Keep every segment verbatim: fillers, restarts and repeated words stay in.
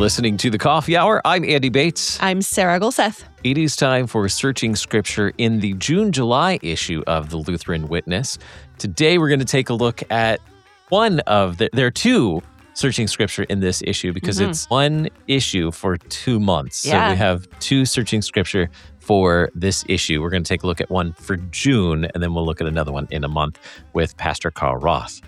listening to The Coffee Hour. I'm Andy Bates. I'm Sarah Gulseth. It is time for Searching Scripture in the June-July issue of the Lutheran Witness. Today, we're going to take a look at one of the, there are two Searching Scripture in this issue because mm-hmm. it's one issue for two months. Yeah. So we have two Searching Scripture for this issue. We're going to take a look at one for June, and then we'll look at another one in a month with Pastor Carl Roth.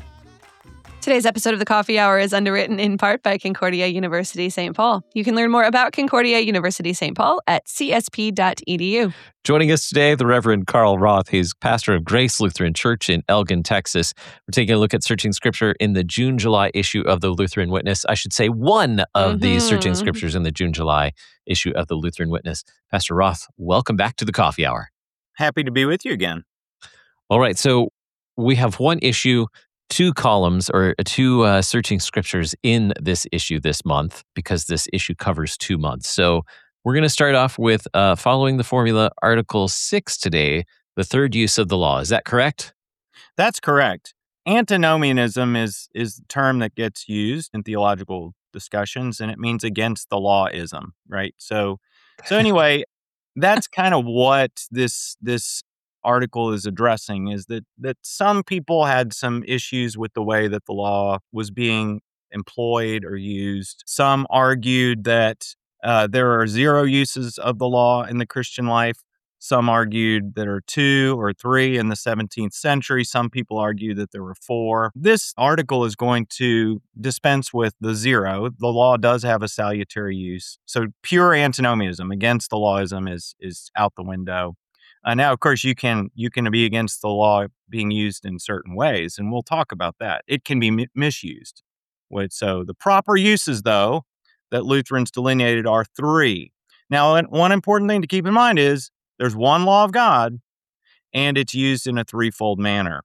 Today's episode of The Coffee Hour is underwritten in part by Concordia University Saint Paul. You can learn more about Concordia University Saint Paul at c s p dot e d u. Joining us today, the Reverend Carl Roth. He's pastor of Grace Lutheran Church in Elgin, Texas. We're taking a look at Searching Scripture in the June-July issue of the Lutheran Witness. I should say one of mm-hmm. these Searching Scriptures in the June-July issue of the Lutheran Witness. Pastor Roth, welcome back to the Coffee Hour. Happy to be with you again. All right, so we have one issue, two columns or two uh, Searching Scriptures in this issue this month because this issue covers two months. So we're going to start off with uh, following the formula, Article six today, the third use of the law. Is that correct? That's correct. Antinomianism is is the term that gets used in theological discussions, and it means against the lawism, right? So, so anyway, that's kind of what this this article is addressing, is that that some people had some issues with the way that the law was being employed or used. Some argued that uh, there are zero uses of the law in the Christian life. Some argued there are two or three in the seventeenth century. Some people argue that there were four. This article is going to dispense with the zero. The law does have a salutary use. So pure antinomianism, against the lawism, is is out the window. Uh, now, of course, you can you can be against the law being used in certain ways, and we'll talk about that. It can be mi- misused. So the proper uses, though, that Lutherans delineated are three. Now, one important thing to keep in mind is there's one law of God, and it's used in a threefold manner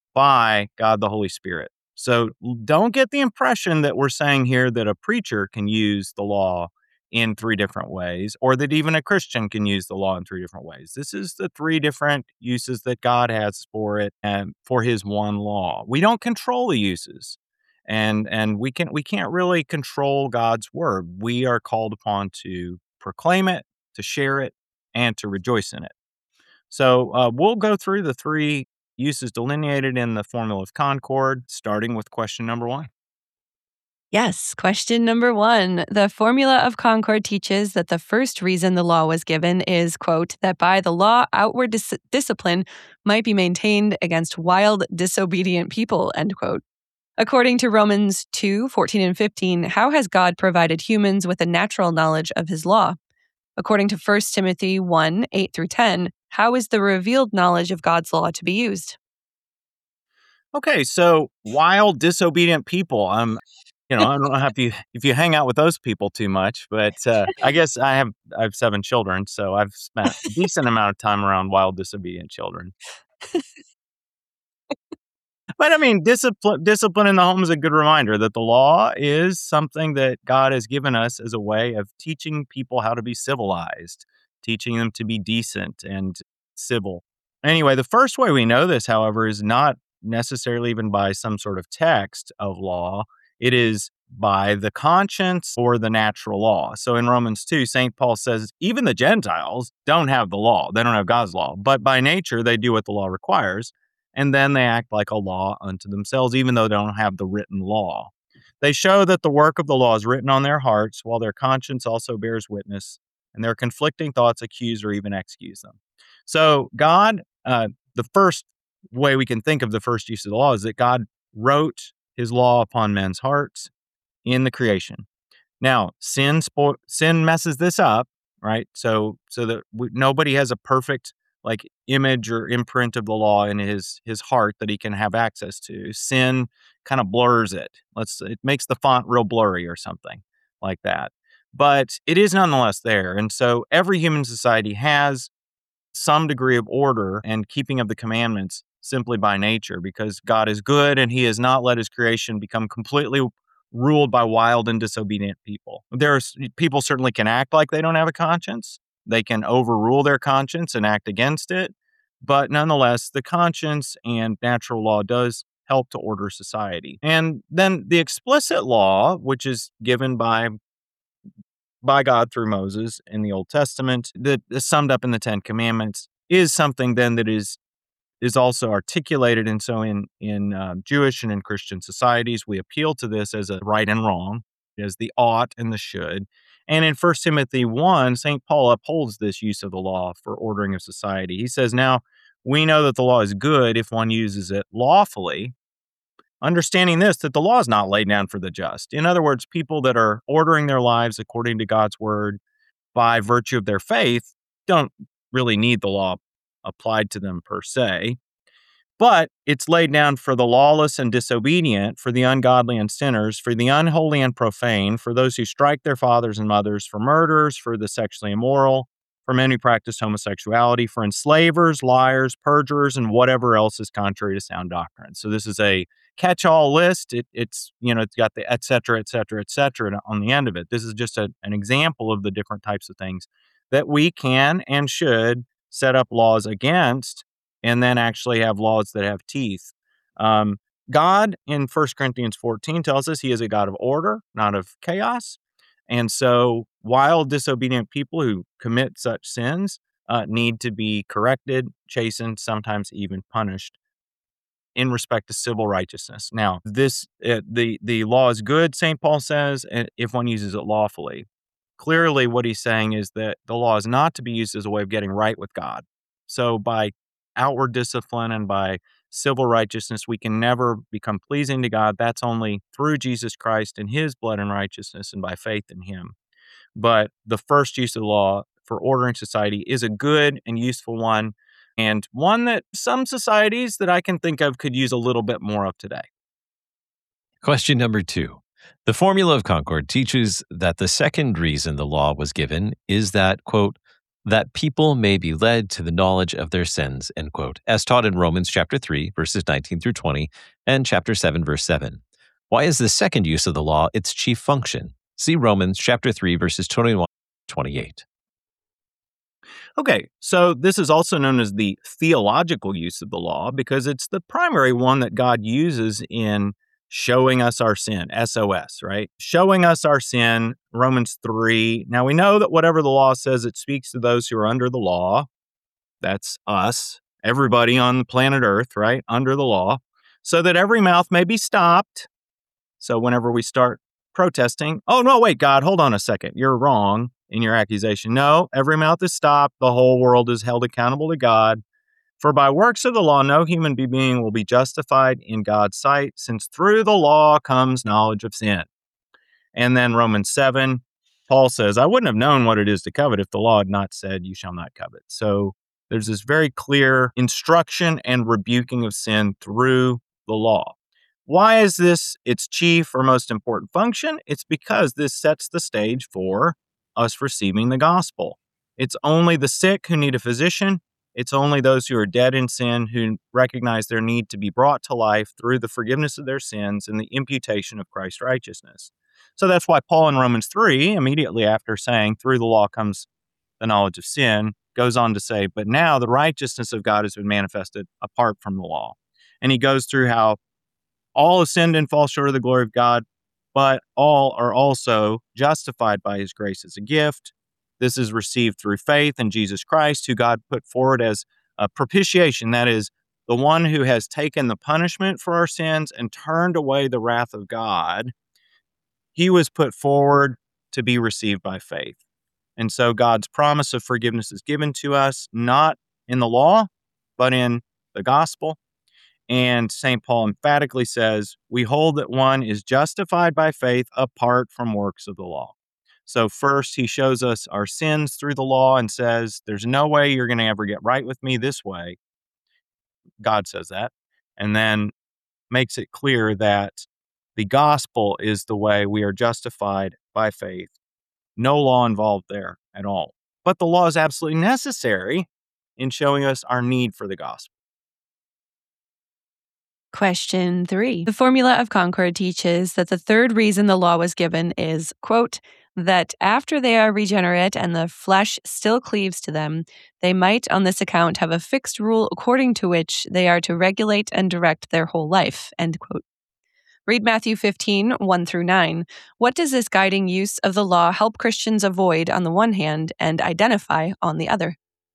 by God the Holy Spirit. So don't get the impression that we're saying here that a preacher can use the law in three different ways, or that even a Christian can use the law in three different ways. This is the three different uses that God has for it and for his one law. We don't control the uses, and and we can we can't really control God's word. We are called upon to proclaim it, to share it, and to rejoice in it. So uh, we'll go through the three uses delineated in the Formula of Concord, starting with question number one. Yes, question number one. The Formula of Concord teaches that the first reason the law was given is, quote, that by the law outward dis- discipline might be maintained against wild, disobedient people, end quote. According to Romans two, fourteen and fifteen, how has God provided humans with a natural knowledge of his law? According to First Timothy one, eight through ten, how is the revealed knowledge of God's law to be used? Okay, so wild, disobedient people. Um, you know, I don't know if you if you hang out with those people too much, but uh, I guess I have I have seven children, so I've spent a decent amount of time around wild, disobedient children. But I mean, discipline discipline in the home is a good reminder that the law is something that God has given us as a way of teaching people how to be civilized, teaching them to be decent and civil. Anyway, the first way we know this, however, is not necessarily even by some sort of text of law. It is by the conscience or the natural law. So in Romans two, Saint Paul says, even the Gentiles don't have the law. They don't have God's law. But by nature, they do what the law requires. And then they act like a law unto themselves, even though they don't have the written law. They show that the work of the law is written on their hearts, while their conscience also bears witness, and their conflicting thoughts accuse or even excuse them. So God, uh, the first way we can think of the first use of the law is that God wrote his law upon men's hearts in the creation. Now, sin spo- sin messes this up, right? So so that we, nobody has a perfect like image or imprint of the law in his his heart that he can have access to. Sin kind of blurs it. Let's it makes the font real blurry or something like that. But it is nonetheless there. And so every human society has some degree of order and keeping of the commandments simply by nature, because God is good and he has not let his creation become completely ruled by wild and disobedient people. There's people certainly can act like they don't have a conscience. They can overrule their conscience and act against it. But nonetheless, the conscience and natural law does help to order society. And then the explicit law, which is given by by God through Moses in the Old Testament, that is summed up in the Ten Commandments, is something then that is is also articulated. And so in, in uh, Jewish and in Christian societies, we appeal to this as a right and wrong, as the ought and the should. And in First Timothy one, Saint Paul upholds this use of the law for ordering of society. He says, now, we know that the law is good if one uses it lawfully, understanding this, that the law is not laid down for the just. In other words, people that are ordering their lives according to God's word by virtue of their faith don't really need the law applied to them per se, but it's laid down for the lawless and disobedient, for the ungodly and sinners, for the unholy and profane, for those who strike their fathers and mothers, for murderers, for the sexually immoral, for men who practice homosexuality, for enslavers, liars, perjurers, and whatever else is contrary to sound doctrine. So this is a catch-all list. It, it's, you know, it's got the et cetera, et cetera, et cetera on the end of it. This is just a, an example of the different types of things that we can and should set up laws against, and then actually have laws that have teeth. Um, God in First Corinthians fourteen tells us he is a God of order, not of chaos. And so while disobedient people who commit such sins uh, need to be corrected, chastened, sometimes even punished in respect to civil righteousness. Now, this uh, the, the law is good, Saint Paul says, if one uses it lawfully. Clearly, what he's saying is that the law is not to be used as a way of getting right with God. So by outward discipline and by civil righteousness, we can never become pleasing to God. That's only through Jesus Christ and his blood and righteousness and by faith in him. But the first use of the law for ordering society is a good and useful one, and one that some societies that I can think of could use a little bit more of today. Question number two. The Formula of Concord teaches that the second reason the law was given is that, quote, that people may be led to the knowledge of their sins, end quote, as taught in Romans chapter three, verses nineteen through twenty, and chapter seven, verse seven. Why is the second use of the law its chief function? See Romans chapter three, verses twenty-one to twenty-eight. Okay, so this is also known as the theological use of the law because it's the primary one that God uses in showing us our sin, S O S, right? Showing us our sin, Romans three. Now we know that whatever the law says, it speaks to those who are under the law. That's us, everybody on the planet Earth, right? Under the law, so that every mouth may be stopped. So whenever we start protesting, oh, no, wait, God, hold on a second. You're wrong in your accusation. No, every mouth is stopped. The whole world is held accountable to God. For by works of the law, no human being will be justified in God's sight, since through the law comes knowledge of sin. And then Romans seven, Paul says, I wouldn't have known what it is to covet if the law had not said, you shall not covet. So there's this very clear instruction and rebuking of sin through the law. Why is this its chief or most important function? It's because this sets the stage for us receiving the gospel. It's only the sick who need a physician. It's only those who are dead in sin who recognize their need to be brought to life through the forgiveness of their sins and the imputation of Christ's righteousness. So that's why Paul in Romans three, immediately after saying, through the law comes the knowledge of sin, goes on to say, but now the righteousness of God has been manifested apart from the law. And he goes through how all have sinned and fall short of the glory of God, but all are also justified by his grace as a gift. This is received through faith in Jesus Christ, who God put forward as a propitiation, that is, the one who has taken the punishment for our sins and turned away the wrath of God. He was put forward to be received by faith. And so God's promise of forgiveness is given to us, not in the law, but in the gospel. And Saint Paul emphatically says, we hold that one is justified by faith apart from works of the law. So first, he shows us our sins through the law and says, there's no way you're going to ever get right with me this way. God says that. And then makes it clear that the gospel is the way we are justified by faith. No law involved there at all. But the law is absolutely necessary in showing us our need for the gospel. Question three. The Formula of Concord teaches that the third reason the law was given is, quote, that after they are regenerate and the flesh still cleaves to them, they might on this account have a fixed rule according to which they are to regulate and direct their whole life, end quote. Read Matthew fifteen, one through nine. What does this guiding use of the law help Christians avoid on the one hand and identify on the other?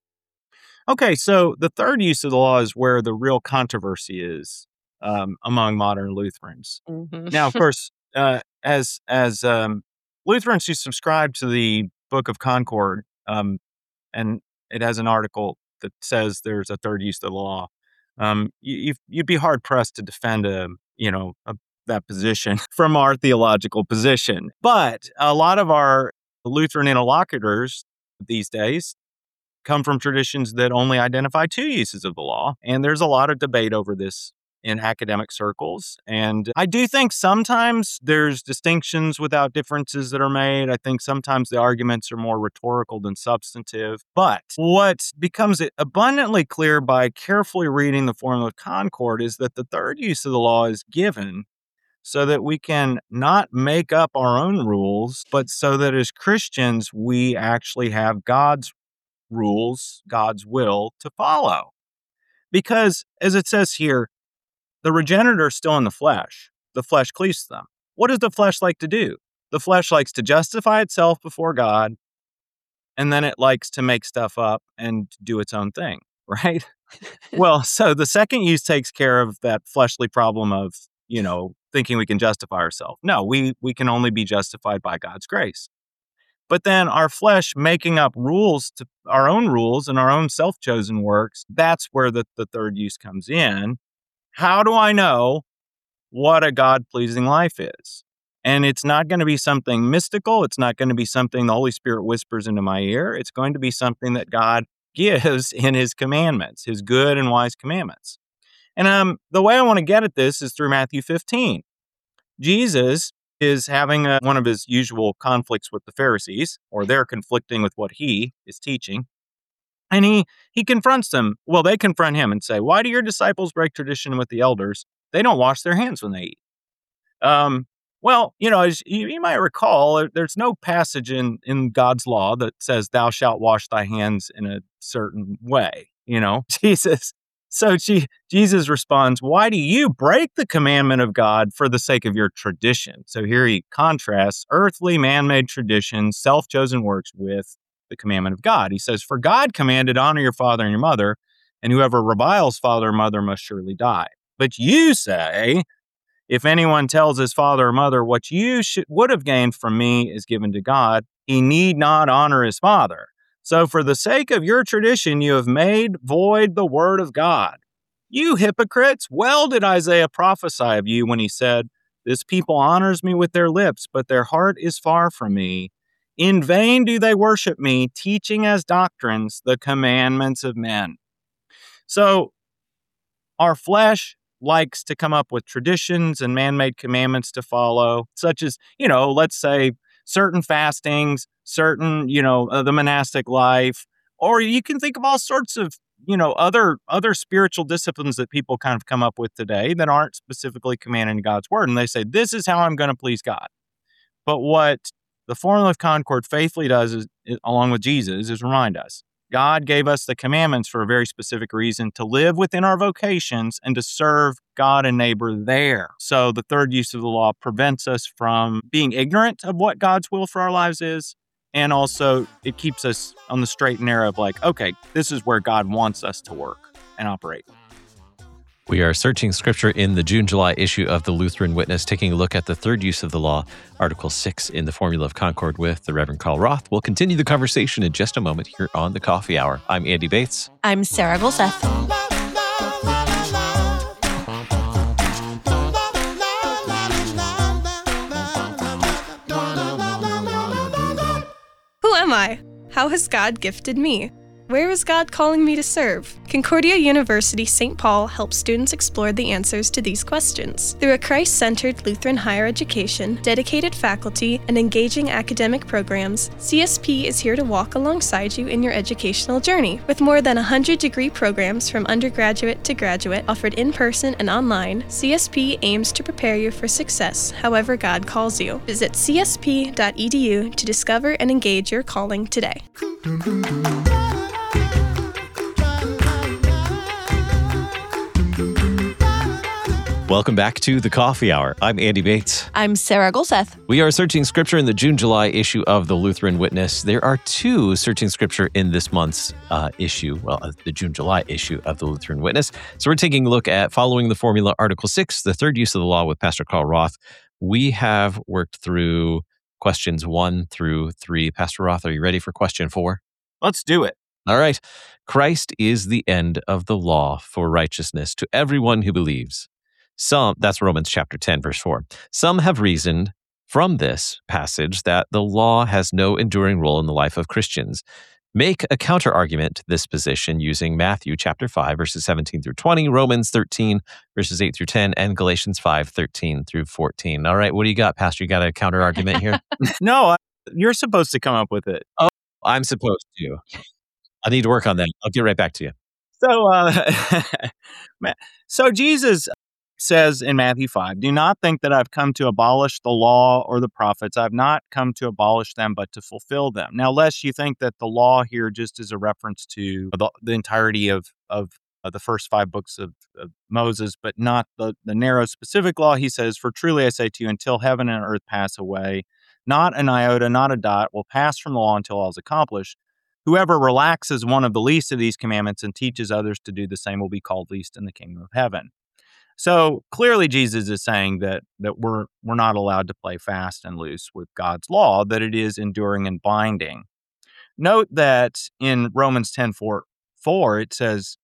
Okay, so the third use of the law is where the real controversy is um, among modern Lutherans. Mm-hmm. Now, of course, uh, as as um, Lutherans who subscribe to the Book of Concord, um, and it has an article that says there's a third use of the law, um, you, you'd be hard pressed to defend a you know a, that position from our theological position. But a lot of our Lutheran interlocutors these days come from traditions that only identify two uses of the law. And there's a lot of debate over this in academic circles. And I do think sometimes there's distinctions without differences that are made. I think sometimes the arguments are more rhetorical than substantive. But what becomes abundantly clear by carefully reading the Formula of Concord is that the third use of the law is given so that we can not make up our own rules, but so that as Christians, we actually have God's rules, God's will to follow. Because, as it says here, the regenerate are still in the flesh. The flesh cleaves them. What does the flesh like to do? The flesh likes to justify itself before God, and then it likes to make stuff up and do its own thing, right? Well, so the second use takes care of that fleshly problem of, you know, thinking we can justify ourselves. No, we we can only be justified by God's grace. But then our flesh making up rules, to our own rules and our own self-chosen works, that's where the, the third use comes in. How do I know what a God-pleasing life is? And it's not going to be something mystical. It's not going to be something the Holy Spirit whispers into my ear. It's going to be something that God gives in his commandments, his good and wise commandments. And um, the way I want to get at this is through Matthew fifteen. Jesus is having a, one of his usual conflicts with the Pharisees, or they're conflicting with what he is teaching. And he he confronts them. Well, they confront him and say, why do your disciples break tradition with the elders? They don't wash their hands when they eat. Um, well, you know, as you, you might recall, there's no passage in, in God's law that says thou shalt wash thy hands in a certain way. You know, Jesus So she, Jesus responds, why do you break the commandment of God for the sake of your tradition? So here he contrasts earthly, man-made traditions, self-chosen works with the commandment of God. He says, for God commanded, honor your father and your mother, and whoever reviles father or mother must surely die. But you say, if anyone tells his father or mother, what you should, would have gained from me is given to God, he need not honor his father. So for the sake of your tradition, you have made void the word of God. You hypocrites, well did Isaiah prophesy of you when he said, this people honors me with their lips, but their heart is far from me. In vain do they worship me, teaching as doctrines the commandments of men. So our flesh likes to come up with traditions and man-made commandments to follow, such as, you know, let's say certain fastings, certain, you know, uh, the monastic life, or you can think of all sorts of, you know, other other spiritual disciplines that people kind of come up with today that aren't specifically commanded in God's word. And they say, this is how I'm going to please God. But what the Formula of Concord faithfully does, is, along with Jesus, is remind us, God gave us the commandments for a very specific reason, to live within our vocations and to serve God and neighbor there. So the third use of the law prevents us from being ignorant of what God's will for our lives is. And also it keeps us on the straight and narrow of like, okay, this is where God wants us to work and operate. We are searching scripture in the June-July issue of the Lutheran Witness, taking a look at the third use of the law, Article six in the Formula of Concord with the Reverend Carl Roth. We'll continue the conversation in just a moment here on the Coffee Hour. I'm Andy Bates. I'm Sarah Gulseth. Who am I? How has God gifted me? Where is God calling me to serve? Concordia University Saint Paul helps students explore the answers to these questions. Through a Christ-centered Lutheran higher education, dedicated faculty, and engaging academic programs, C S P is here to walk alongside you in your educational journey. With more than one hundred degree programs from undergraduate to graduate offered in person and online, C S P aims to prepare you for success however God calls you. Visit c s p dot e d u to discover and engage your calling today. Welcome back to The Coffee Hour. I'm Andy Bates. I'm Sarah Golseth. We are searching scripture in the June-July issue of the Lutheran Witness. There are two searching scripture in this month's uh, issue, well, uh, the June-July issue of the Lutheran Witness. So we're taking a look at Following the Formula, Article six, the third use of the law with Pastor Carl Roth. We have worked through questions one through three. Pastor Roth, are you ready for question four? Let's do it. All right. Christ is the end of the law for righteousness to everyone who believes. Some, that's Romans chapter ten, verse four. Some have reasoned from this passage that the law has no enduring role in the life of Christians. Make a counter-argument to this position using Matthew chapter five, verses seventeen through twenty, Romans thirteen, verses eight through ten, and Galatians five, thirteen through fourteen. All right, what do you got, Pastor? You got a counter-argument here? No, I- you're supposed to come up with it. Oh, I'm supposed to. I need to work on that. I'll get right back to you. So, uh, so Jesus says in Matthew five, do not think that I've come to abolish the law or the prophets. I've not come to abolish them, but to fulfill them. Now, lest you think that the law here just is a reference to the, the entirety of, of uh, the first five books of, of Moses, but not the, the narrow specific law. He says, for truly I say to you, until heaven and earth pass away, not an iota, not a dot will pass from the law until all is accomplished. Whoever relaxes one of the least of these commandments and teaches others to do the same will be called least in the kingdom of heaven. So clearly Jesus is saying that that we're we're not allowed to play fast and loose with God's law, that it is enduring and binding. Note that in Romans ten four, four it says,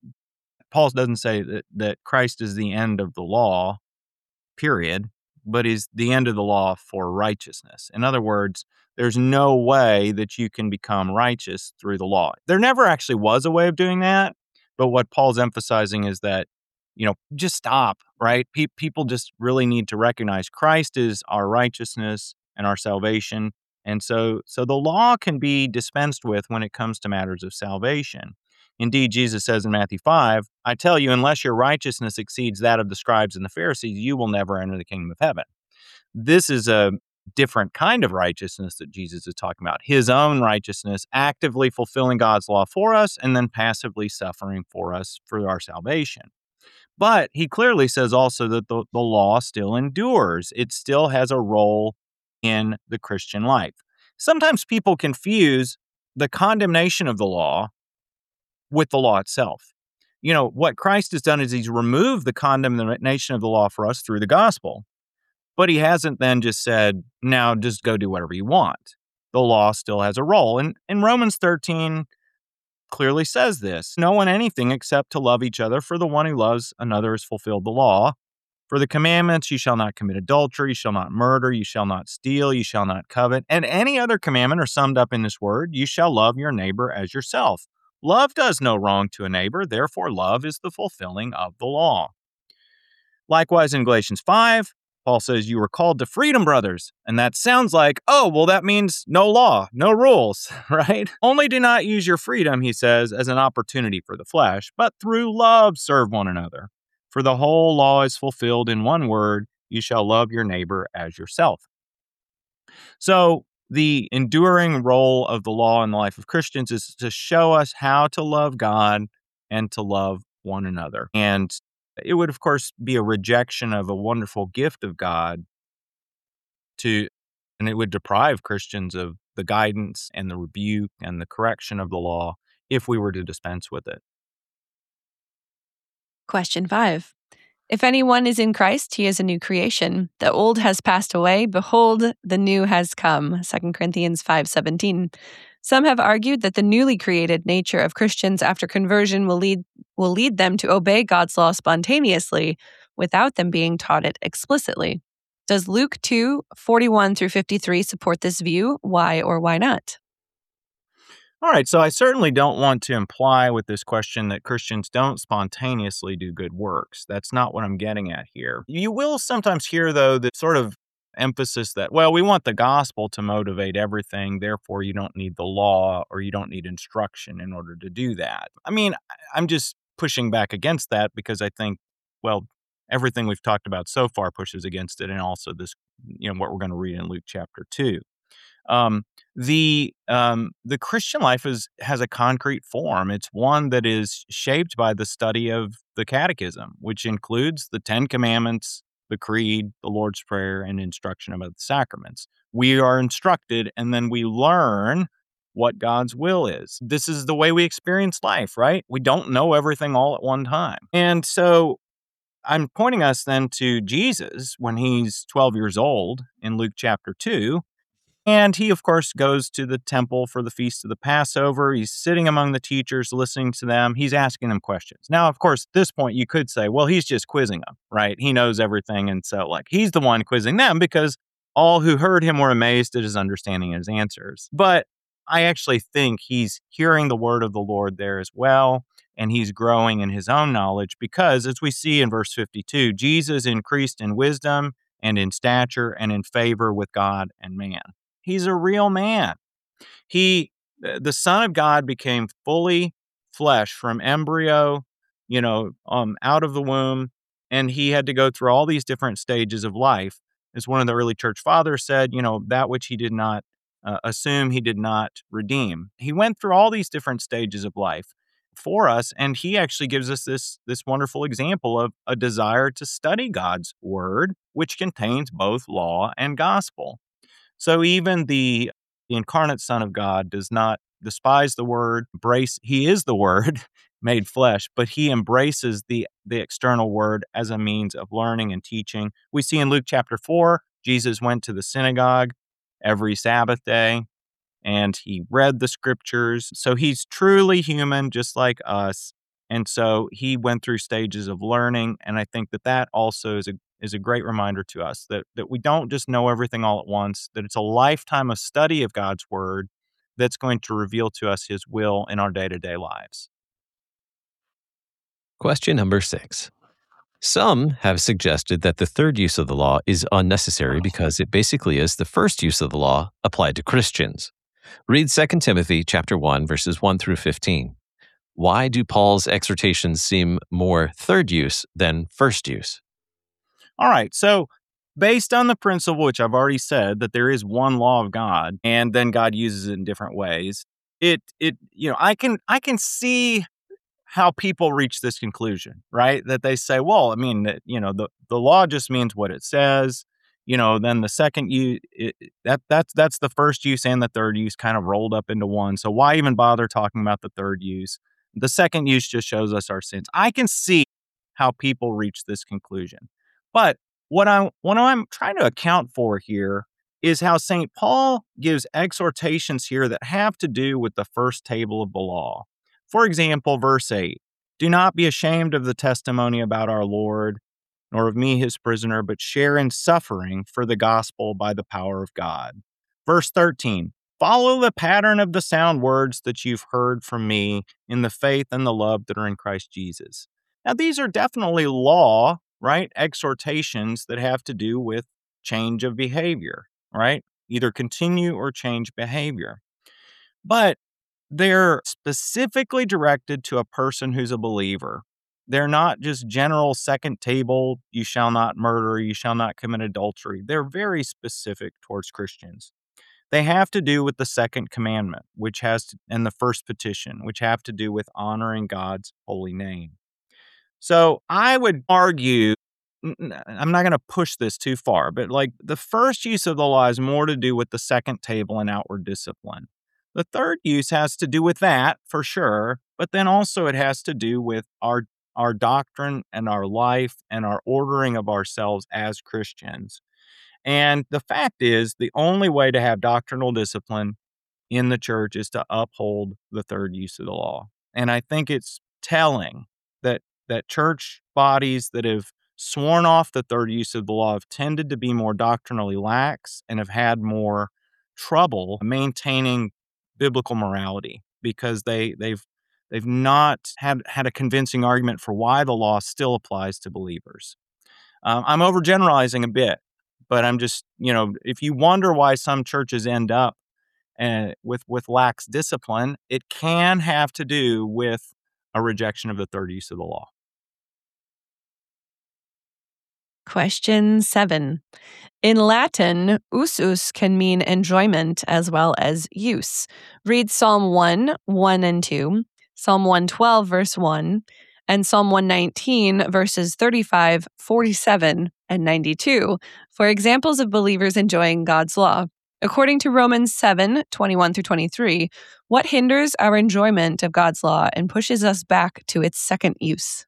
Paul doesn't say that, that Christ is the end of the law, period, but is the end of the law for righteousness. In other words, there's no way that you can become righteous through the law. There never actually was a way of doing that, but what Paul's emphasizing is that, you know, just stop, right? Pe- people just really need to recognize Christ is our righteousness and our salvation. And so, so the law can be dispensed with when it comes to matters of salvation. Indeed, Jesus says in Matthew five, I tell you, unless your righteousness exceeds that of the scribes and the Pharisees, you will never enter the kingdom of heaven. This is a different kind of righteousness that Jesus is talking about. His own righteousness, actively fulfilling God's law for us and then passively suffering for us for our salvation. But he clearly says also that the, the law still endures. It still has a role in the Christian life. Sometimes people confuse the condemnation of the law with the law itself. You know, what Christ has done is he's removed the condemnation of the law for us through the gospel. But he hasn't then just said, now just go do whatever you want. The law still has a role. And in Romans thirteen, clearly says this, no one anything except to love each other, for the one who loves another has fulfilled the law. For the commandments, you shall not commit adultery, you shall not murder, you shall not steal, you shall not covet, and any other commandment are summed up in this word, you shall love your neighbor as yourself. Love does no wrong to a neighbor, therefore love is the fulfilling of the law. Likewise in Galatians five, Paul says, you were called to freedom, brothers. And that sounds like, oh, well, that means no law, no rules, right? Only do not use your freedom, he says, as an opportunity for the flesh, but through love serve one another. For the whole law is fulfilled in one word, you shall love your neighbor as yourself. So the enduring role of the law in the life of Christians is to show us how to love God and to love one another. And it would, of course, be a rejection of a wonderful gift of God to, and it would deprive Christians of the guidance and the rebuke and the correction of the law if we were to dispense with it. Question five. If anyone is in Christ, he is a new creation. The old has passed away. Behold, the new has come. Second Corinthians five seventeen. Some have argued that the newly created nature of Christians after conversion will lead will lead them to obey God's law spontaneously without them being taught it explicitly. Does Luke two forty-one through fifty-three support this view? Why or why not? All right, so I certainly don't want to imply with this question that Christians don't spontaneously do good works. That's not what I'm getting at here. You will sometimes hear, though, the sort of emphasis that, well, we want the gospel to motivate everything, therefore you don't need the law or you don't need instruction in order to do that. I mean, I'm just pushing back against that because I think, well, everything we've talked about so far pushes against it, and also this, you know, what we're going to read in Luke chapter two. Um, the um, the Christian life is has a concrete form. It's one that is shaped by the study of the Catechism, which includes the Ten Commandments, the Creed, the Lord's Prayer, and instruction about the sacraments. We are instructed, and then we learn what God's will is. This is the way we experience life, right? We don't know everything all at one time. And so I'm pointing us then to Jesus when he's twelve years old in Luke chapter two. And he, of course, goes to the temple for the feast of the Passover. He's sitting among the teachers, listening to them. He's asking them questions. Now, of course, at this point, you could say, well, he's just quizzing them, right? He knows everything. And so, like, he's the one quizzing them because all who heard him were amazed at his understanding and his answers. But I actually think he's hearing the word of the Lord there as well. And he's growing in his own knowledge because, as we see in verse fifty-two, Jesus increased in wisdom and in stature and in favor with God and man. He's a real man. He, the Son of God, became fully flesh from embryo, you know, um, out of the womb, and he had to go through all these different stages of life. As one of the early church fathers said, you know, that which he did not uh, assume, he did not redeem. He went through all these different stages of life for us, and he actually gives us this this wonderful example of a desire to study God's word, which contains both law and gospel. So even the, the incarnate Son of God does not despise the word, embrace, he is the word made flesh, but he embraces the, the external word as a means of learning and teaching. We see in Luke chapter four, Jesus went to the synagogue every Sabbath day and he read the scriptures. So he's truly human, just like us. And so he went through stages of learning. And I think that that also is a is a great reminder to us that, that we don't just know everything all at once, that it's a lifetime of study of God's word that's going to reveal to us his will in our day-to-day lives. Question number six. Some have suggested that the third use of the law is unnecessary because it basically is the first use of the law applied to Christians. Read Second Timothy chapter one, verses one through fifteen. Why do Paul's exhortations seem more third use than first use? All right, so based on the principle, which I've already said, that there is one law of God, and then God uses it in different ways, it it you know, I can I can see how people reach this conclusion, right? That they say, well, I mean, that, you know, the, the law just means what it says. You know, then the second use, it, that that's that's the first use and the third use kind of rolled up into one. So why even bother talking about the third use? The second use just shows us our sins. I can see how people reach this conclusion. But what I what I'm trying to account for here is how Saint Paul gives exhortations here that have to do with the first table of the law. For example, verse eight, do not be ashamed of the testimony about our Lord, nor of me his prisoner, but share in suffering for the gospel by the power of God. Verse thirteen, follow the pattern of the sound words that you've heard from me in the faith and the love that are in Christ Jesus. Now, these are definitely law, right? Exhortations that have to do with change of behavior, right? Either continue or change behavior. But they're specifically directed to a person who's a believer. They're not just general second table, you shall not murder, you shall not commit adultery. They're very specific towards Christians. They have to do with the second commandment, which has to, and the first petition, which have to do with honoring God's holy name. So I would argue, I'm not going to push this too far, but like the first use of the law has more to do with the second table and outward discipline. The third use has to do with that for sure, but then also it has to do with our our doctrine and our life and our ordering of ourselves as Christians. And the fact is, the only way to have doctrinal discipline in the church is to uphold the third use of the law. And I think it's telling that that church bodies that have sworn off the third use of the law have tended to be more doctrinally lax and have had more trouble maintaining biblical morality because they they've they've not had had a convincing argument for why the law still applies to believers. Um, I'm overgeneralizing a bit, but I'm just, you know, if you wonder why some churches end up uh, with with lax discipline, it can have to do with a rejection of the third use of the law. Question seven. In Latin, usus can mean enjoyment as well as use. Read Psalm one, one and two, Psalm one twelve, verse one, and Psalm one nineteen, verses thirty-five, forty-seven, and ninety-two for examples of believers enjoying God's law. According to Romans seven, twenty-one through twenty-three, what hinders our enjoyment of God's law and pushes us back to its second use?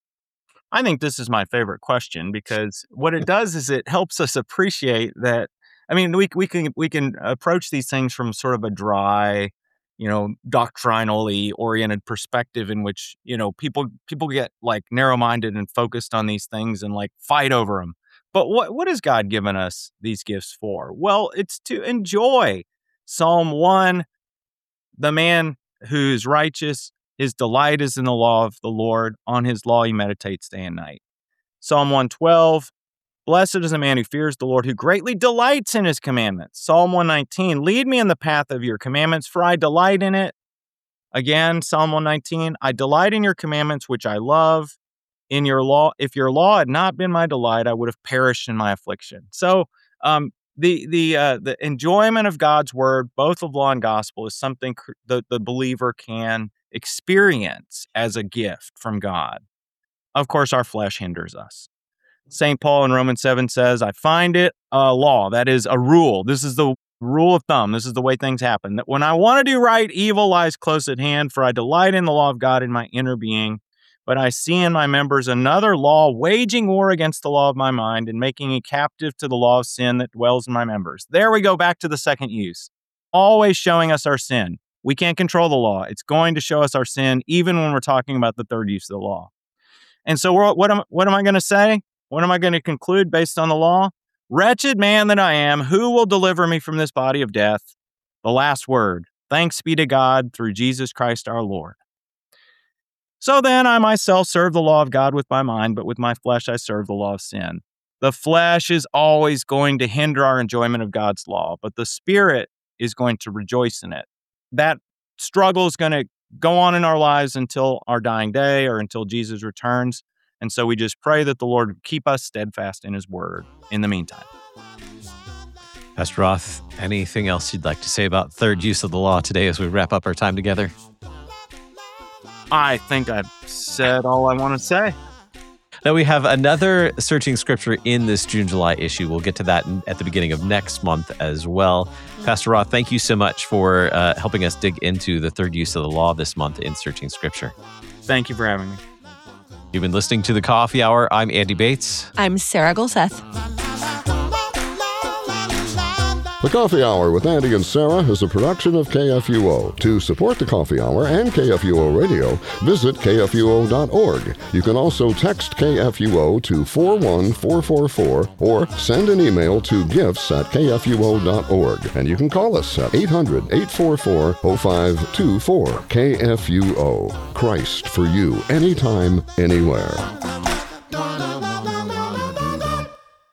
I think this is my favorite question because what it does is it helps us appreciate that. I mean, we we can we can approach these things from sort of a dry, you know, doctrinally oriented perspective in which, you know, people people get like narrow-minded and focused on these things and like fight over them. But what what has God given us these gifts for? Well, it's to enjoy. Psalm one, the man who's righteous, his delight is in the law of the Lord. On his law he meditates day and night. Psalm one twelve, blessed is the man who fears the Lord, who greatly delights in his commandments. Psalm one nineteen, lead me in the path of your commandments, for I delight in it. Again, Psalm one nineteen, I delight in your commandments, which I love. In your law, if your law had not been my delight, I would have perished in my affliction. So um, the the uh, the enjoyment of God's word, both of law and gospel, is something cr- the, the believer can experience as a gift from God. Of course, our flesh hinders us. Saint Paul in Romans seven says, I find it a law, that is a rule. This is the rule of thumb. This is the way things happen. That when I want to do right, evil lies close at hand, for I delight in the law of God in my inner being. But I see in my members another law waging war against the law of my mind and making me captive to the law of sin that dwells in my members. There we go back to the second use. Always showing us our sin. We can't control the law. It's going to show us our sin, even when we're talking about the third use of the law. And so we're, what am, what am I going to say? What am I going to conclude based on the law? Wretched man that I am, who will deliver me from this body of death? The last word. Thanks be to God through Jesus Christ our Lord. So then I myself serve the law of God with my mind, but with my flesh I serve the law of sin. The flesh is always going to hinder our enjoyment of God's law, but the Spirit is going to rejoice in it. That struggle is going to go on in our lives until our dying day or until Jesus returns. And so we just pray that the Lord would keep us steadfast in his word in the meantime. Pastor Roth, anything else you'd like to say about third use of the law today as we wrap up our time together? I think I've said all I want to say. Now we have another Searching Scripture in this June-July issue. We'll get to that at the beginning of next month as well. Pastor Roth, thank you so much for uh, helping us dig into the third use of the law this month in Searching Scripture. Thank you for having me. You've been listening to The Coffee Hour. I'm Andy Bates. I'm Sarah Golseth. The Coffee Hour with Andy and Sarah is a production of K F U O. To support The Coffee Hour and K F U O Radio, visit K F U O dot org. You can also text K F U O to four one four four four or send an email to gifts at K F U O dot org. And you can call us at eight hundred, eight four four, oh five two four. K F U O. Christ for you, anytime, anywhere.